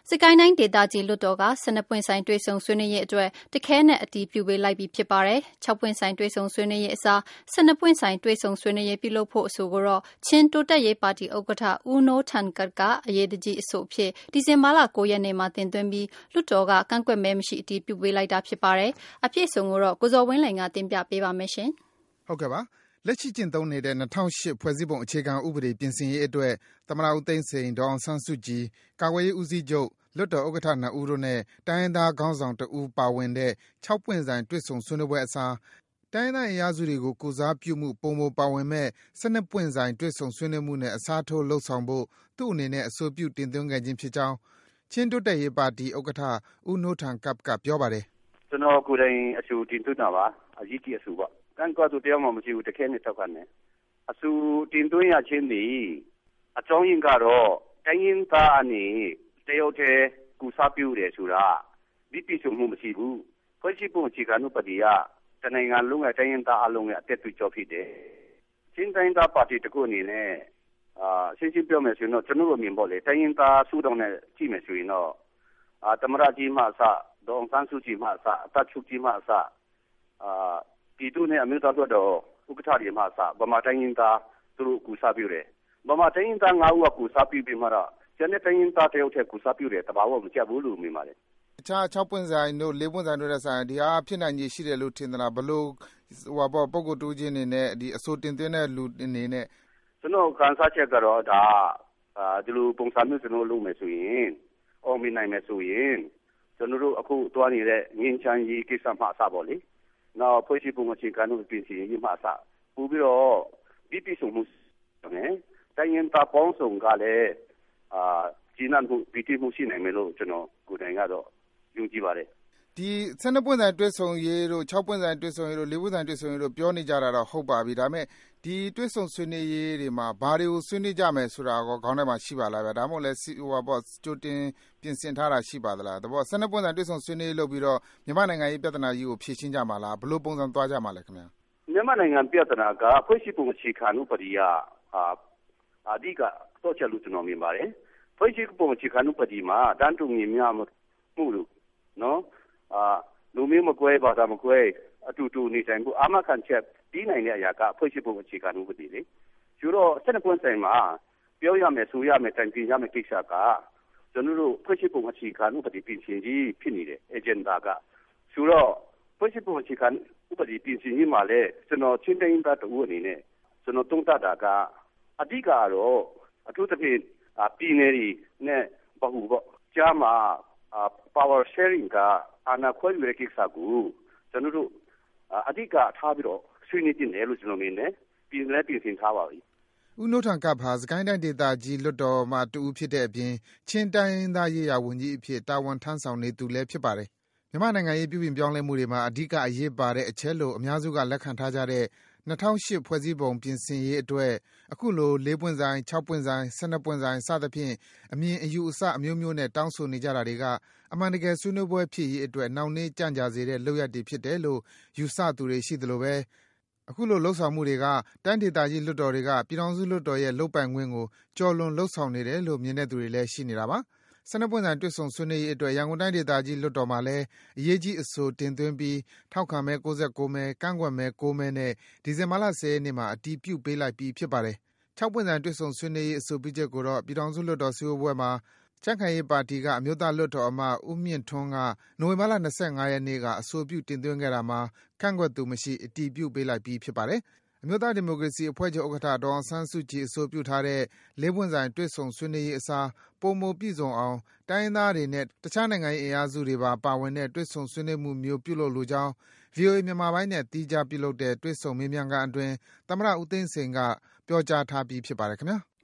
စစ်ကိုင်းတိုင်းဒေသကြီးလွှတ်တော်က12ပွင့်ဆိုင်တွေ့ဆုံဆွေးနွေးရေးအတွက်တခဲနက်အတည်ပြုပေးလိုက်ပြီဖြစ်ပါတယ်။6ပွင့်ဆိုင်တွေ့ဆုံဆွေးနွေးရေးအစား12ပွင့်ဆိုင်တွေ့ဆုံဆွေးနွေးရေးပြုလုပ်ဖို့အဆိုကိုတော့ချင်းတိုးတက်ရေးပါတီဥက္ကဋ္ဌဦးနိုးထန်ကတ်ကအရေးတကြီးအဆိုအဖြစ်ဒီဇင်ဘာလ9ရက်နေ့မှာတင်သွင်းပြီးလွှတ်တော်ကကန့်ကွက်မဲမရှိအတည်ပြုပေးလိုက်တာဖြစ်ပါတယ်။အပြည့်အစုံကိုတော့ကိုဇော်ဝင်းလှိန်ကတင်ပြပေးပါမယ်ရှင်။ဟုတ်ကဲ့ပါ။လက်ရှိကျင့်သုံးနေတဲ့2008ဖွဲ့စည်းပုံအခြေခံဥပဒေပြင်ဆင်ရေးအတွက်သမ္မတဦးသိန်းစိန်ဒေါ်အောင်ဆန်းစုကြည်ကာကွယ်ရေးဦးစီးချုပ်လွှတ်တော်ဥက္ကဋ္ဌ2ဦးတို့နဲ့တိုင်းရင်းသားခေါင်းဆောင်2ဦးပါဝင်တဲ့6ပွင့်ဆိုင်တွေ့ဆုံဆွေးနွေးပွဲအစားတိုင်းရင်းသားအင်အားစုတွေကိုကိုစားပြုမှုပုံမပါဝင်မဲ့12ပွင့်ဆိုင်တွေ့ဆုံဆွေးနွေးမှုနဲ့အစားထိုးလှုပ်ဆောင်ဖို့သူ့အနေနဲ့အဆိုပြုတင်သွင်းခဲ့ခြင်းဖြစ်ကြောင်းချင်းတိုးတက်ရေးပါတီဥက္ကဋ္ဌဦးနိုးထန်ကတ်ကပြောပါတယ်။ကျွန်တော်ကိုယ်တိုင်အဆိုတင်သွင်းတာပါ။အရေးကြီးအဆိုပါ။ကန့်ကွက်သူတရားမှမရှိဘူးတခဲနဲ့ထောက်ခံတယ်။အဆိုတင်သွင်းရခြင်းဒီအကြောင်းရင်းကတော့တိုင်းရင်းသားအနေတယောက်တည်းကူစားပြုတယ်ဆိုတာဒီပြည့်စုံမှုမရှိဘူး။ဖွဲ့စည်းပုံအခြေခံဥပဒေကတနိုင်ငံလုံးကတိုင်းရင်းသားအလုံးရဲ့အသက်သွေးကြောဖြစ်တယ်။ချင်းတိုင်းသားပါတီတခုအနေနဲ့ရှင်းရှင်းပြောမယ်ဆိုရင်တော့ကျွန်တော်တို့မြင်ပေါ့လေတိုင်းရင်းသားစုတော်နဲ့ကြည့်မယ်ဆိုရင်တော့သမရကြီးမှအစဒေါအောင်ဆန်းစုကြည်မှအစအသက်ချုပ်ကြီးမှအစပြည်သူ့နဲ့အမျိုးသားတို့တော့ဥက္ကဋ္ဌတွေမှအစဗမာတိုင်းရင်းသားသူတို့ကူစားပြုတယ်ဗမာတိုင်းရင်းသား9ဦးကကူစားပြုပြီးမှတော့ကျန်တဲ့တိုင်းရင်းသားတယောက်တည်းကူစားပြုတယ်တဘာဝမကြက်ဘူးလို့မြင်ပါတယ်တခြား6ပွင့်ဆိုင်တို့4ပွင့်ဆိုင်တို့တဲ့ဆိုင်ဒီဟာဖြစ်နိုင်ကြီးရှိတယ်လို့ထင်သလားဘလို့ပုံကိုတူးချင်းနေနဲ့ဒီအဆိုတင်သွင်းတဲ့လူအနေနဲ့ကျွန်တော်ခန်းစားချက်ကတော့ဒါဒီလိုပုံစံမျိုးကျွန်တော်လုပ်မယ်ဆိုရင်အောင်မြင်နိုင်မယ်ဆိုရင်ကျွန်တော်တို့အခုတွားနေတဲ့ငင်းချမ်းရေးကိစ္စမှအစပေါ့လေနောက်ဖွဲ့စည်းပုံအခြေခံဥပဒေပြင်ဆင်ရေးမှအစပို့ပြီးတော့ဒီပြည်စုံမှုနဲ့တိုင်းရင်းသားပေါင်းစုံကလည်းကြီးနှံမှုပြည်တည်မှုရှိနိုင်မယ်လို့ကျွန်တော်ကိုယ်တိုင်ကတော့ယုံကြည်ပါတယ်ဒီ12ပွင့်ဆိုင်တွေ့ဆုံရေးတို့6ပွင့်ဆိုင်တွေ့ဆုံရေးတို့4ပွင့်ဆိုင်တွေ့ဆုံရေးတို့ပြောနေကြတာတော့ဟုတ်ပါပြီဒါပေမဲ့ဒီတွေ့ဆုံဆွေးနွေးရေးတွေမှာဘာတွေကိုဆွေးနွေးကြမယ်ဆိုတာကောခေါင်းထဲမှာရှိပါလားဗျာဒါမှမဟုတ်လဲကြိုတင်ပြင်ဆင်ထားတာရှိပါသလားတဘော12ပွင့်ဆိုင်တွေ့ဆုံဆွေးနွေးလုပ်ပြီးတော့မြန်မာနိုင်ငံရေးပြဿနာကြီးကိုဖြေရှင်းကြမှာလားဘယ်လိုပုံစံသွားကြမှာလဲခင်ဗျာမြန်မာနိုင်ငံပြဿနာကဖွဲ့စည်းပုံအခြေခံဥပဒေအဓိကတော့ချက်လို့ကျွန်တော်မြင်ပါတယ်ဖွဲ့စည်းပုံအခြေခံဥပဒေမှာတန်းတူညီမျှမှုလို့နော်လူမျိုးမကွဲဘာသာမကွဲအတူတူနေထိုင်ဖို့အာမခံချက်ပြီးနိုင်တဲ့အရာကဖွဲ့စည်းပုံအခြေခံဥပဒေလေကျတော့12ပွင့်ဆိုင်မှာပြောရမယ်ဆိုရမယ်တိုင်ပင်ရမယ်ကိစ္စကကျွန်တော်တို့ဖွဲ့စည်းပုံအခြေခံဥပဒေပြင်ဆင်ရေးဖြစ်နေတဲ့ agenda ကဆိုတော့ဖွဲ့စည်းပုံအခြေခံဥပဒေပြင်ဆင်ရေးမှာလည်းကျွန်တော်ချင်းတိုင်းသားတူအနေနဲ့ကျွန်တော်သုံးသပ်တာကအဓိကတော့အထူးသဖြင့်ပြည်နယ်တွေနဲ့ဗဟုပေါ့ကြားမှာpower sharing ကအာဏာခွဲယူတဲ့ကိစ္စကိုကျွန်တော်တို့အဓိကထားပြီးတော့ဆွေးနွေးတင်တယ်လို့ကျွန်တော်မြင်တယ်ပြည်နယ်ပြင်ဆင်ထားပါပြီဦးနိုးထန်ကပ်ဟာစကိုင်းတိုင်းဒေသကြီးလွှတ်တော်မှတူဦးဖြစ်တဲ့အပြင်ချင်းတိုင်းသားရေးရာဝန်ကြီးအဖြစ်တာဝန်ထမ်းဆောင်နေသူလည်းဖြစ်ပါတယ်မြန်မာနိုင်ငံရေးပြုပြင်ပြောင်းလဲမှုတွေမှာအဓိကအရေးပါတဲ့အချက်လို့အများစုကလက်ခံထားကြတဲ့2008ဖွဲ့စည်းပုံပြင်ဆင်ရေးအတွက်အခုလို4ပွင့်ဆိုင်6ပွင့်ဆိုင်12ပွင့်ဆိုင်စသဖြင့်အမြင်အယူအဆအမျိုးမျိုးနဲ့တောင်းဆိုနေကြတာတွေကအမှန်တကယ်ဆွေးနွေးပွဲဖြစ်ရေးအတွက်နှောင့်နှေးကြန့်ကြာစေတဲ့လုပ်ရပ်တွေဖြစ်တယ်လို့ယူဆသူတွေရှိသလိုပဲအခုလိုလှုပ်ဆောင်မှုတွေကတိုင်းဒေသကြီးလွှတ်တော်တွေကပြည်ထောင်စုလွှတ်တော်ရဲ့လုပ်ပိုင်ခွင့်ကိုကျော်လွန်လှုပ်ဆောင်နေတယ်လို့မြင်တဲ့သူတွေလည်းရှိနေတာပါ12ပွင့်ဆိုင်တွေ့ဆုံဆွေးနွေးရေးအတွက်ရန်ကုန်တိုင်းဒေသကြီးလွှတ်တော်မှာလည်းအရေးကြီးအဆိုတင်သွင်းပြီးထောက်ခံမဲ69မဲကန့်ကွက်မဲ9မဲနဲ့ဒီဇင်ဘာလ10ရက်နေ့မှာအတည်ပြုပေးလိုက်ပြီးဖြစ်ပါတယ်6ပွင့်ဆိုင်တွေ့ဆုံဆွေးနွေးရေးအဆိုပြုချက်ကိုတော့ပြည်ထောင်စုလွှတ်တော်စည်းဝေးပွဲမှာကြံ့ခိုင်ရေးပါတီကအမျိုးသားလွှတ်တော်အမတ်ဦးမြင့်ထွန်းကနိုဝင်ဘာလ25ရက်နေ့ကအဆိုပြုတင်သွင်းခဲ့တာမှာကန့်ကွက်သူမရှိအတည်ပြုပေးလိုက်ပြီးဖြစ်ပါတယ်အမျိုးသားဒီမိုကရေစီအဖွဲ့ချုပ်ဥက္ကဋ္ဌဒေါ်အောင်ဆန်းစုကြည်အဆိုပြုထားတဲ့4ပွင့်ဆိုင်တွေ့ဆုံဆွေးနွေးရေးအစားပုံမပြည့်စုံအောင်တိုင်းရင်းသားတွေနဲ့တခြားနိုင်ငံရေးအင်အားစုတွေပါဝင်တဲ့တွေ့ဆုံဆွေးနွေးမှုမျိုးပြုလုပ်လိုကြောင်း VOA မြန်မာပိုင်းနဲ့သီးခြားပြုလုပ်တဲ့တွေ့ဆုံမေးမြန်းခန်းအတွင်းသမ္မတဦးသိန်းစိန်ကပြောကြားထားပြီးဖြစ်ပါတယ်ခင်ဗျာ